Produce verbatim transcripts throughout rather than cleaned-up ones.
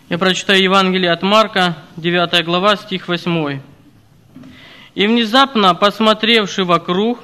Я прочитаю Евангелие от Марка, девятая глава, стих восьмой. «И внезапно, посмотревши вокруг,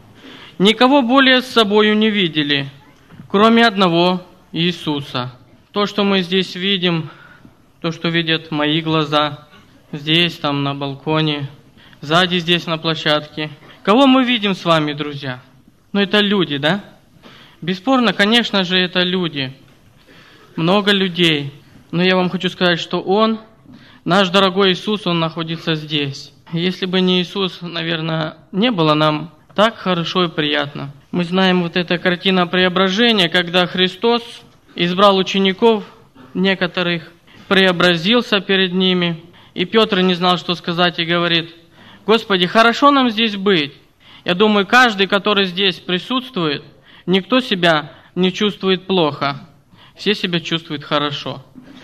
никого более с собою не видели, кроме одного Иисуса». То, что мы здесь видим, то, что видят мои глаза, здесь, там, на балконе, сзади здесь, на площадке. Кого мы видим с вами, друзья? Ну, это люди, да? Бесспорно, конечно же, это люди. Много людей. Но я вам хочу сказать, что Он, наш дорогой Иисус, Он находится здесь. Если бы не Иисус, наверное, не было нам так хорошо и приятно. Мы знаем вот эта картина преображения, когда Христос избрал учеников, некоторых преобразился перед ними, и Петр не знал, что сказать, и говорит: «Господи, хорошо нам здесь быть». Я думаю, каждый, который здесь присутствует, никто себя не чувствует плохо, все себя чувствуют хорошо.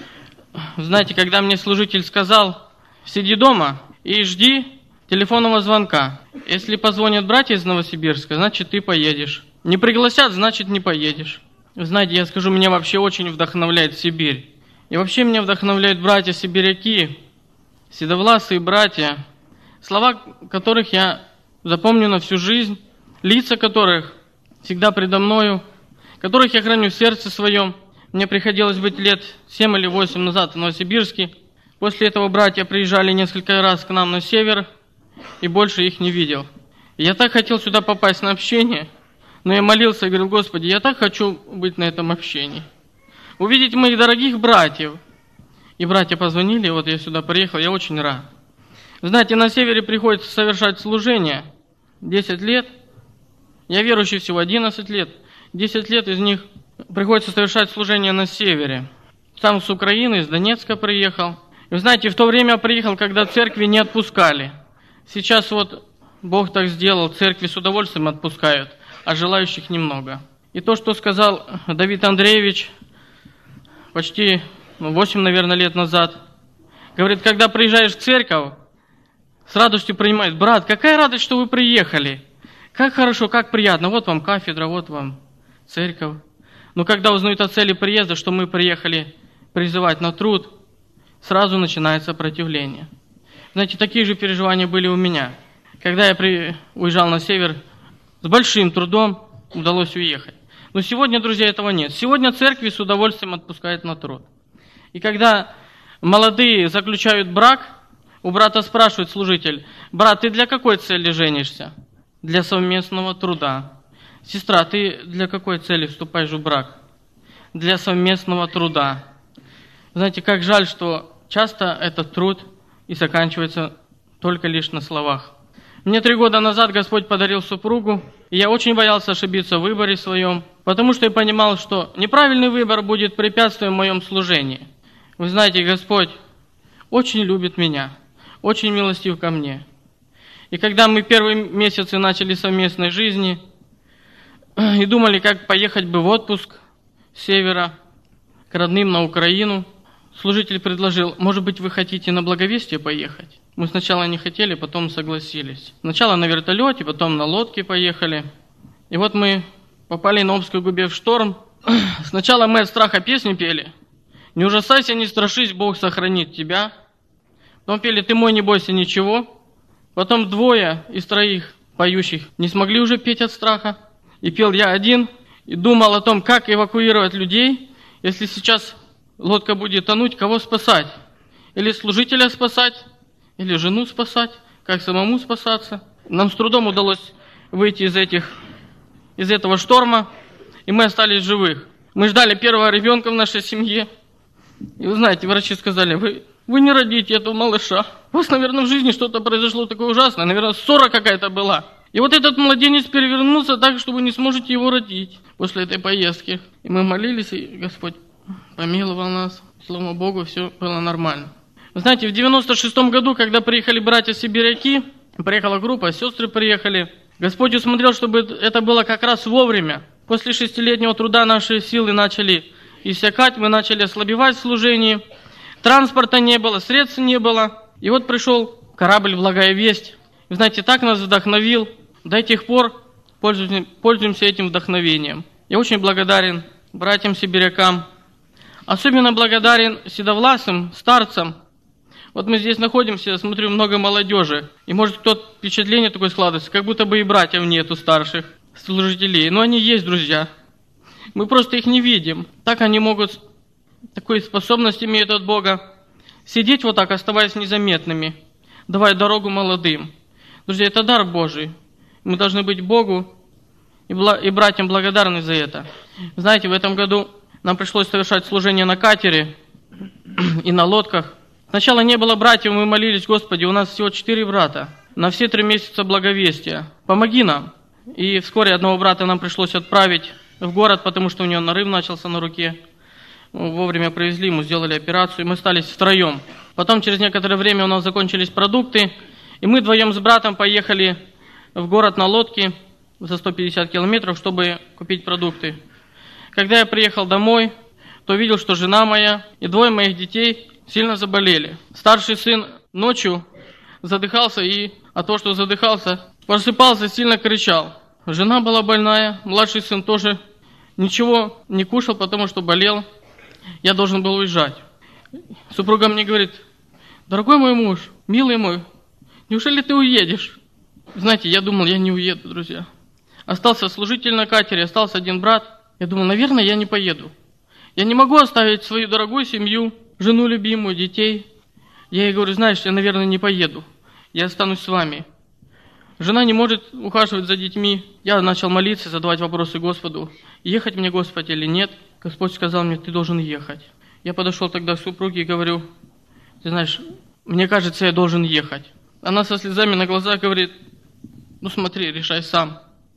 Знаете, когда мне служитель сказал: «Сиди дома и жди телефонного звонка. Если позвонят братья из Новосибирска, значит, ты поедешь. Не пригласят, значит, не поедешь». Знаете, я скажу, меня вообще очень вдохновляет Сибирь. И вообще меня вдохновляют братья-сибиряки, седовласые братья, слова которых я запомню на всю жизнь, лица которых всегда предо мною, которых я храню в сердце своем. Мне приходилось быть лет семь или восемь назад в Новосибирске. После этого братья приезжали несколько раз к нам на север, и больше их не видел. И я так хотел сюда попасть на общение, но я молился и говорил: «Господи, я так хочу быть на этом общении, увидеть моих дорогих братьев». И братья позвонили, вот я сюда приехал, я очень рад. Знаете, на севере приходится совершать служение десять лет. Я верующий всего одиннадцать лет. десять лет из них приходится совершать служение на севере. Сам с Украины, из Донецка приехал. И вы знаете, в то время приехал, когда церкви не отпускали. Сейчас вот Бог так сделал, церкви с удовольствием отпускают, а желающих немного. И то, что сказал Давид Андреевич почти восемь, наверное, лет назад, говорит, когда приезжаешь в церковь, с радостью принимают: «Брат, какая радость, что вы приехали! Как хорошо, как приятно! Вот вам кафедра, вот вам церковь». Но когда узнают о цели приезда, что мы приехали призывать на труд, сразу начинается сопротивление. Знаете, такие же переживания были у меня. Когда я при... уезжал на север, с большим трудом удалось уехать. Но сегодня, друзья, этого нет. Сегодня церкви с удовольствием отпускают на труд. И когда молодые заключают брак, у брата спрашивает служитель: «Брат, ты для какой цели женишься?» «Для совместного труда». «Сестра, ты для какой цели вступаешь в брак?» «Для совместного труда». Знаете, как жаль, что часто этот труд и заканчивается только лишь на словах. Мне три года назад Господь подарил супругу, и я очень боялся ошибиться в выборе своем, потому что я понимал, что неправильный выбор будет препятствием в моем служении. Вы знаете, Господь очень любит меня, очень милостив ко мне. И когда мы первые месяцы начали совместной жизни и думали, как поехать бы в отпуск с севера к родным на Украину, служитель предложил: «Может быть, вы хотите на Благовестие поехать?» Мы сначала не хотели, потом согласились. Сначала на вертолете, потом на лодке поехали. И вот мы попали на Обской губе в шторм. Сначала мы от страха песню пели: «Не ужасайся, не страшись, Бог сохранит тебя». Потом пели: «Ты мой, не бойся ничего». Потом двое из троих поющих не смогли уже петь от страха. И пел я один, и думал о том, как эвакуировать людей, если сейчас лодка будет тонуть, кого спасать? Или служителя спасать, или жену спасать, как самому спасаться? Нам с трудом удалось выйти из этих, из этого шторма, и мы остались живых. Мы ждали первого ребенка в нашей семье. И вы знаете, врачи сказали: вы, вы не родите этого малыша. У вас, наверное, в жизни что-то произошло такое ужасное, наверное, ссора какая-то была. И вот этот младенец перевернулся так, что вы не сможете его родить после этой поездки. И мы молились, и Господь помиловал нас. Слава Богу, все было нормально. Вы знаете, в девяносто шестом году, когда приехали братья-сибиряки, приехала группа, сестры приехали, Господь усмотрел, чтобы это было как раз вовремя. После шестилетнего труда наши силы начали иссякать, мы начали ослабевать в служении. Транспорта не было, средств не было. И вот пришел корабль «Благая весть». Вы знаете, так нас вдохновил. До тех пор пользуемся, пользуемся этим вдохновением. Я очень благодарен братьям-сибирякам, Особенно благодарен седовласым старцам. Вот мы здесь находимся, я смотрю, много молодежи. И может кто-то впечатление такое складывается, как будто бы и братьев нету старших служителей. Но они есть, друзья. Мы просто их не видим. Так они могут, такой способность имеют от Бога, сидеть вот так, оставаясь незаметными, давая дорогу молодым. Друзья, это дар Божий. Мы должны быть Богу и, бла- и братьям благодарны за это. Знаете, в этом году нам пришлось совершать служение на катере и на лодках. Сначала не было братьев, мы молились: Господи, у нас всего четыре брата на все три месяца благовестия. Помоги нам. И вскоре одного брата нам пришлось отправить в город, потому что у него нарыв начался на руке. Вовремя привезли, ему сделали операцию, и мы остались втроем. Потом через некоторое время у нас закончились продукты, и мы вдвоем с братом поехали в город на лодке за сто пятьдесят километров, чтобы купить продукты. Когда я приехал домой, то увидел, что жена моя и двое моих детей сильно заболели. Старший сын ночью задыхался, и от того, что задыхался, просыпался, сильно кричал. Жена была больная, младший сын тоже ничего не кушал, потому что болел. Я должен был уезжать. Супруга мне говорит: дорогой мой муж, милый мой, неужели ты уедешь? Знаете, я думал, я не уеду, друзья. Остался служитель на катере, остался один брат. Я думал, наверное, я не поеду. Я не могу оставить свою дорогую семью, жену любимую, детей. Я ей говорю: знаешь, я, наверное, не поеду. Я останусь с вами. Жена не может ухаживать за детьми. Я начал молиться, задавать вопросы Господу. Ехать мне, Господь, или нет? Господь сказал мне: ты должен ехать. Я подошел тогда к супруге и говорю: ты знаешь, мне кажется, я должен ехать. Она со слезами на глазах говорит: ну смотри, решай сам.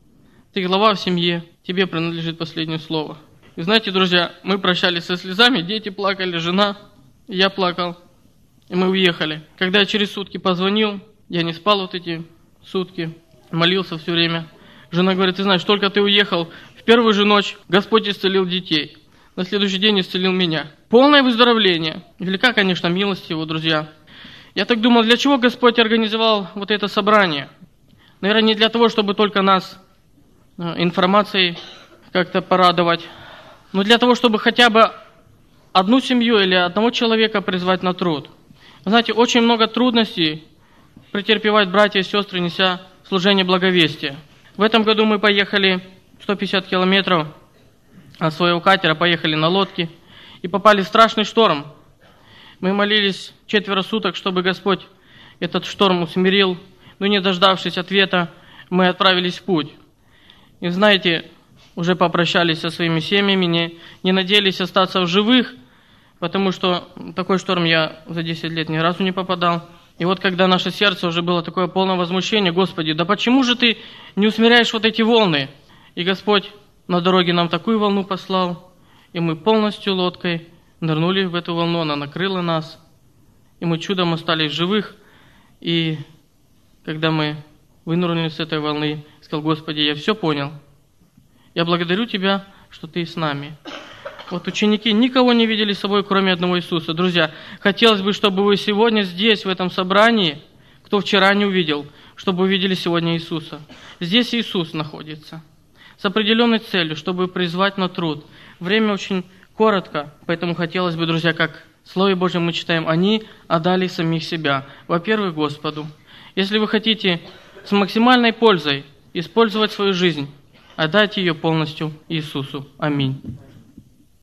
Ты глава в семье, тебе принадлежит последнее слово. И знаете, друзья, мы прощались со слезами, дети плакали, жена, я плакал, и мы уехали. Когда я через сутки позвонил, я не спал вот эти сутки, молился все время. Жена говорит: ты знаешь, только ты уехал, в первую же ночь Господь исцелил детей. На следующий день исцелил меня. Полное выздоровление. Велика, конечно, милость Его, друзья. Я так думал, для чего Господь организовал вот это собрание? Наверное, не для того, чтобы только нас информацией как-то порадовать, но для того, чтобы хотя бы одну семью или одного человека призвать на труд. Знаете, очень много трудностей претерпевают братья и сестры, неся служение благовестия. В этом году мы поехали сто пятьдесят километров от своего катера, поехали на лодке и попали в страшный шторм. Мы молились четверо суток, чтобы Господь этот шторм усмирил, но не дождавшись ответа, мы отправились в путь. И знаете, уже попрощались со своими семьями, не, не надеялись остаться в живых, потому что в такой шторм я за десять лет ни разу не попадал. И вот когда наше сердце уже было такое полное возмущение: Господи, да почему же Ты не усмиряешь вот эти волны? И Господь на дороге нам такую волну послал, и мы полностью лодкой нырнули в эту волну, она накрыла нас, и мы чудом остались живых. И когда мы вынырнули с этой волны, сказал: Господи, я все понял. Я благодарю Тебя, что Ты с нами. Вот ученики никого не видели с собой, кроме одного Иисуса. Друзья, хотелось бы, чтобы вы сегодня здесь, в этом собрании, кто вчера не увидел, чтобы увидели сегодня Иисуса. Здесь Иисус находится с определенной целью, чтобы призвать на труд. Время очень коротко, поэтому хотелось бы, друзья, как в Слове Божьем мы читаем, они отдали самих себя, во-первых, Господу. Если вы хотите с максимальной пользой использовать свою жизнь, отдайте ее полностью Иисусу. Аминь.